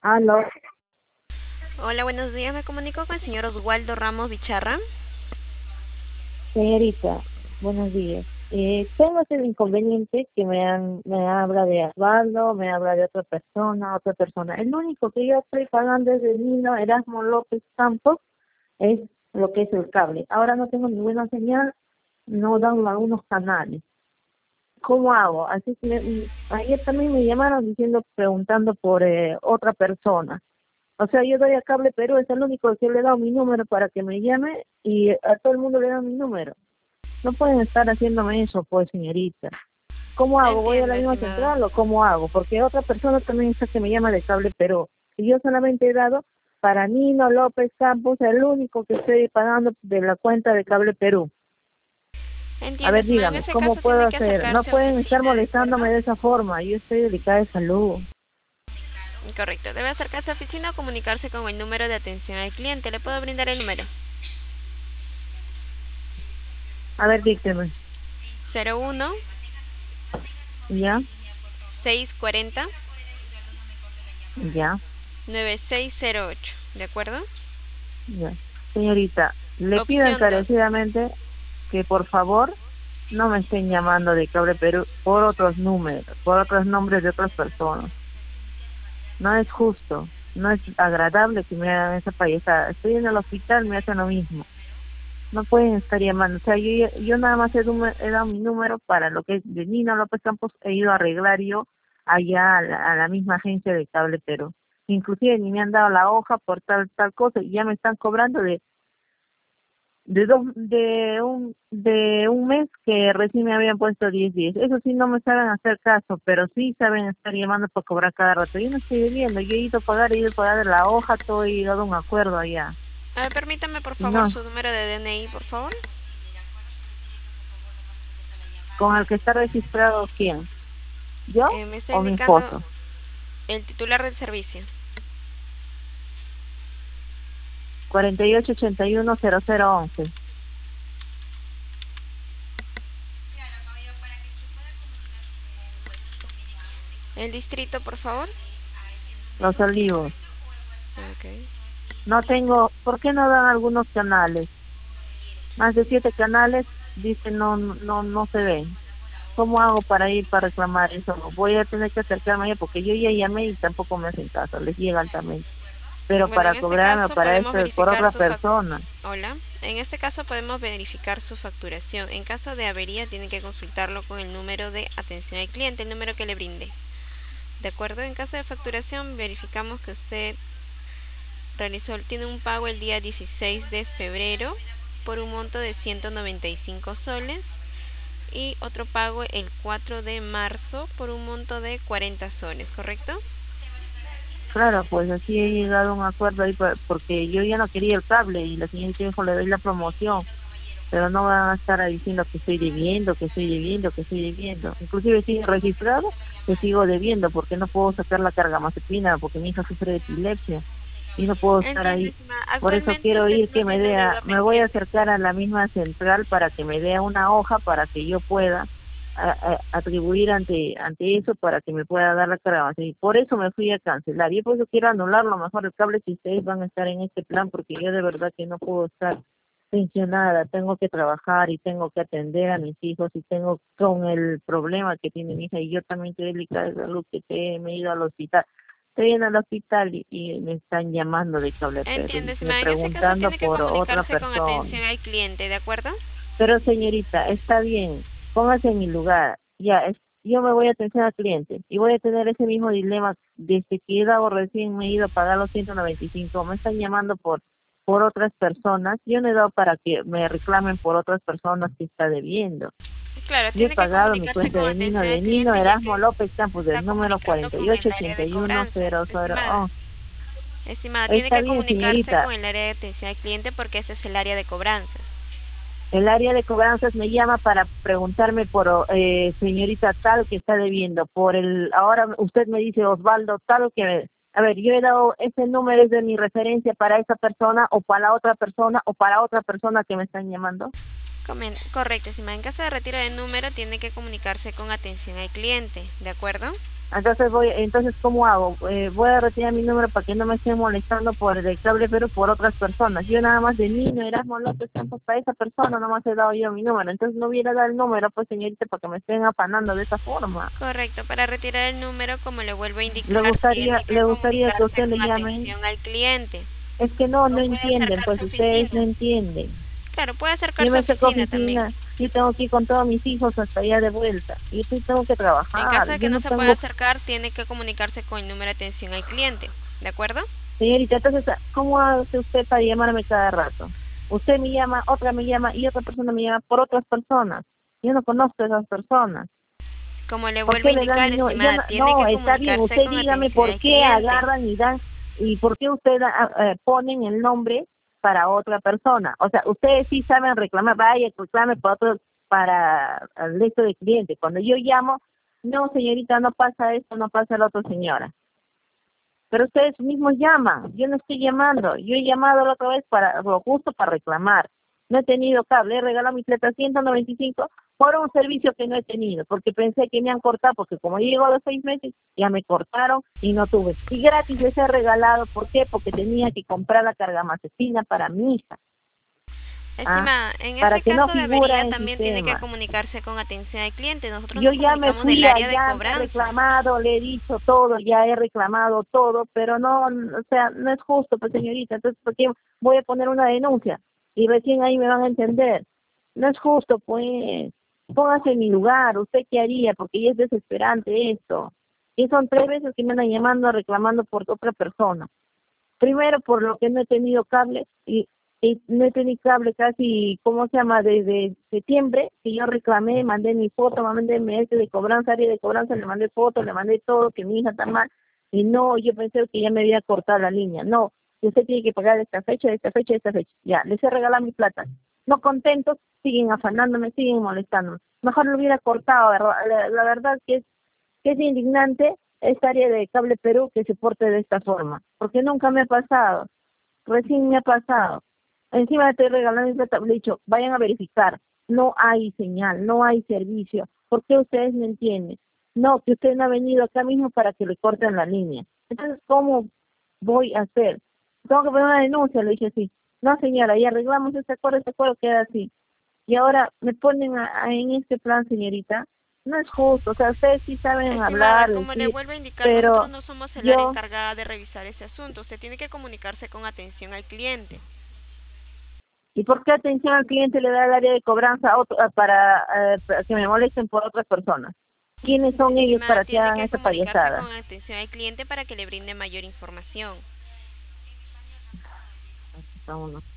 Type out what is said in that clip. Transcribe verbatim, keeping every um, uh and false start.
Aló, Hola, buenos días. Me comunico con el señor Oswaldo Ramos Bicharra. señorita, buenos días. Eh, tengo ese inconveniente que me, han, me habla de Osvaldo, me habla de otra persona, otra persona. El único que yo estoy pagando es el Nino Erasmo López Campos, es lo que es el cable. Ahora no tengo ninguna señal, no dan algunos canales. ¿Cómo hago? Así que me- ayer también me llamaron diciendo, preguntando por eh, otra persona. O sea, yo doy a Cable Perú, es el único que le he dado mi número para que me llame y a todo el mundo le da mi número. No pueden estar haciéndome eso, pues, señorita. ¿Cómo hago? ¿Voy a Entiendo, la misma estimado. central o cómo hago? Porque otra persona también está que me llama de Cable Perú. Y yo solamente he dado para Nino López Campos, el único que estoy pagando de la cuenta de Cable Perú. A Entiendo, ver, estimado. En dígame, ese ¿cómo caso puedo tiene que hacer? No acercarse a pueden estar oficina, ¿de acuerdo? molestándome de esa forma. Yo estoy delicada de salud. Correcto. Debe acercarse a oficina o comunicarse con el número de atención al cliente. ¿Le puedo brindar el número? A ver, dígame. Cero uno ¿Ya? seis cuatro cero ¿Ya? nueve seis cero ocho. ¿De acuerdo? Ya. Señorita, le pido Opción dos. encarecidamente que por favor no me estén llamando de Cable Perú por otros números, por otros nombres de otras personas. No es justo, no es agradable que me hagan esa payasada. Estoy en el hospital, me hacen lo mismo. No pueden estar llamando. O sea, yo, yo nada más he, dume- he dado mi número para lo que es de Nina López Campos, he ido a arreglar yo allá a la, a la misma agencia de Cable Perú. Inclusive ni me han dado la hoja por tal tal cosa y ya me están cobrando de de dos de un de un mes que recién me habían puesto diez días. Eso sí no me saben hacer caso, pero sí saben estar llamando para cobrar cada rato. Yo no estoy debiendo, yo he ido a pagar, he ido a pagar la hoja, todo he dado un acuerdo allá. A ver, permítame, por Y favor, no, su número de D N I, por favor. con el que está registrado, ¿quién? ¿Yo Eh, me está o mi indicando esposo? el titular del servicio. cuarenta y ocho ochenta y uno cero cero once. El distrito, por favor. Los Olivos. Ok. No tengo, ¿por qué no dan algunos canales? Más de siete canales, dicen no, no, no se ven. ¿Cómo hago para ir para reclamar eso? Voy a tener que acercarme allá porque yo ya llamé y tampoco me hacen caso, les llega altamente. Pero Bueno, para en este cobrarme caso para podemos esto es por verificar otra su fac- persona. Hola. En este caso podemos verificar su facturación. En caso de avería tiene que consultarlo con el número de atención al cliente, el número que le brinde. De acuerdo, en caso de facturación verificamos que usted realizó, tiene un pago el día dieciséis de febrero por un monto de ciento noventa y cinco soles y otro pago el cuatro de marzo por un monto de cuarenta soles, ¿correcto? Claro, pues así he llegado a un acuerdo ahí pa- porque yo ya no quería el cable y la señorita dijo le doy la promoción, pero no van a estar ahí diciendo que estoy debiendo, que estoy debiendo, que estoy debiendo. Inclusive sigue registrado que sigo debiendo porque no puedo sacar la cargamazepina porque mi hija sufre de epilepsia y no puedo estar Entiendo, ahí. estimada. Por eso Actualmente quiero usted ir no que me tiene dé, a- deuda me voy a pendiente. acercar a la misma central para que me dé una hoja para que yo pueda a- a- atribuir ante ante eso para que me pueda dar la carga. Y por eso me fui a cancelar. Y por eso quiero anularlo mejor el cable si ustedes van a estar en este plan porque yo de verdad que no puedo estar pensionada, tengo que trabajar y tengo que atender a mis hijos y tengo con el problema que tiene mi hija y yo también estoy delicada de salud que te- me he ido al hospital. Estoy en el hospital y, y me están llamando de Cable Perú Entiendo, y me estimada. En ese caso preguntando tiene que por otra comunicarse con persona. atención al cliente, ¿de acuerdo? Pero señorita, está bien, póngase en mi lugar. Ya, es, yo me voy a atención al cliente y voy a tener ese mismo dilema desde que he dado recién me he ido a pagar los ciento noventa y cinco. Me están llamando por por otras personas. Yo no he dado para que me reclamen por otras personas que está debiendo. Claro, Yo he tiene que pagado mi comunicarse cuenta con de Nino, atención de al Nino cliente ya Erasmo que López Campos, se está del número comunicando cuarenta y con ocho el área ochenta de y uno cobranzas. cero cero Estimada, once. estimada, tiene Está que bien, comunicarse señorita. con el área de atención al cliente porque ese es el área de cobranzas. El área de cobranzas me llama para preguntarme por eh, señorita tal que está debiendo, por el, ahora usted me dice Osvaldo tal que, a ver, yo he dado ese número es de mi referencia para esa persona o para la otra persona o para otra persona que me están llamando. Comen- Correcto, estimada. En caso de retiro de número tiene que comunicarse con atención al cliente, ¿de acuerdo? Entonces voy, entonces ¿cómo hago? Eh, voy a retirar mi número para que no me estén molestando por el cable, pero por otras personas. Yo nada más de niño, Erasmo López Campos, para esa persona nomás he dado yo mi número. Entonces no hubiera dado el número, pues señorita, para que me estén afanando de esa forma. Correcto, para retirar el número, como le vuelvo a Le indicar, gustaría, tiene que le gustaría que comunicarse usted le con llame. atención al cliente. Es que no, no O puede entienden, acercarse pues a ustedes no oficina. entienden. Claro, puede Yo acercarse a me saco oficina también. oficina, yo tengo que ir con todos mis hijos hasta allá de vuelta. Y yo tengo que En caso trabajar, de que yo no no se pueda tengo. acercar, tiene que comunicarse con el número de atención al cliente. ¿De acuerdo? Señorita, entonces, ¿cómo hace usted para llamarme cada rato? Usted me llama, otra me llama y otra persona me llama por otras personas. Yo no conozco a esas personas. Como le ¿Por vuelvo a qué le dan indicar, mi número? Yo estimada, no, tiene no, que está bien, comunicarse usted con dígame atención por al qué cliente. agarran y dan, y por qué ustedes eh, ponen el nombre para otra persona. O sea, ustedes sí saben reclamar, vaya, reclame para otro, para el resto de clientes. Cuando yo llamo, no, señorita, no pasa esto, no pasa la otra señora. Pero ustedes mismos llaman, yo no estoy llamando, yo he llamado la otra vez para lo justo para reclamar. No he tenido cable, he regalado mis ciento noventa y cinco por un servicio que no he tenido, porque pensé que me han cortado, porque como yo llego a los seis meses, ya me cortaron y no tuve. Y gratis les he regalado, ¿por qué? Porque tenía que comprar la cargamacesina para mi hija. Ah, Estimada, en para ese que no caso de figura avería en también tiene que sistema. comunicarse con atención al cliente. Nosotros Yo nos ya me comunicamos del fui área de allá, me he cobranza. reclamado, le he dicho todo, ya he reclamado todo, pero no, o sea, no es justo, pues señorita, entonces, ¿por qué voy a poner una denuncia? Y recién ahí me van a entender. No es justo, pues, póngase en mi lugar, ¿usted qué haría? Porque ya es desesperante esto. Y son tres veces que me andan llamando, reclamando por otra persona. Primero por lo que no he tenido cable y, y no he tenido cable casi, ¿cómo se llama? Desde septiembre, que yo reclamé, mandé mi foto, mandé M S de cobranza, área de cobranza, le mandé foto, le mandé todo, que mi hija está mal. Y no, yo pensé que ya me había cortado la línea. No, usted tiene que pagar esta fecha, esta fecha, esta fecha. Ya, les he regalado mi plata. No contentos, siguen afanándome, siguen molestándome. Mejor lo hubiera cortado, ¿verdad? La, la verdad que es que es indignante esta área de Cable Perú que se porte de esta forma, porque nunca me ha pasado, recién me ha pasado. Encima estoy regalando mi plata, le he dicho, vayan a verificar, no hay señal, no hay servicio, ¿por qué ustedes no entienden? No, que usted no ha venido acá mismo para que le corten la línea. Entonces, ¿cómo voy a hacer? Tengo que poner una denuncia, le dije así. No, señora, ya arreglamos este acuerdo, este acuerdo queda así. Y ahora me ponen a, a, en este plan, señorita. No es justo, o sea, ustedes sí saben Estimada, hablar, como le decir, vuelvo a indicar, nosotros pero no somos el área yo, encargada de revisar ese asunto. Usted tiene que comunicarse con atención al cliente. ¿y por qué atención al cliente le da el área de cobranza a otro, a- para, eh, para que me molesten por otras personas? ¿Quiénes son ellos Estimada, para que tiene hagan que esa comunicarse con payasada? atención al cliente para que le brinde mayor información. Aquí está uno.